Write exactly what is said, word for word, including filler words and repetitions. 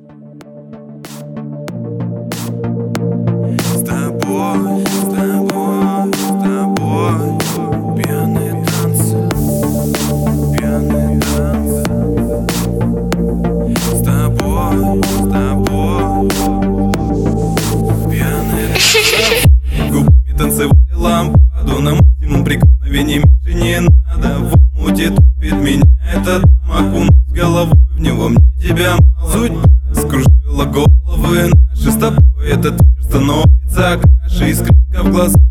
С тобой, с тобой, с тобой пьяные танцы, пьяные танцы. С тобой, с тобой пьяные танцы. Губами танцевали лампаду, на максимум прикосновений меньше не надо. В омуте топит меня эта дама, окунусь головой в него, мне тебя мало. Судьба скружила головы наши, с тобой этот вечер становится краше. Искринка в глазах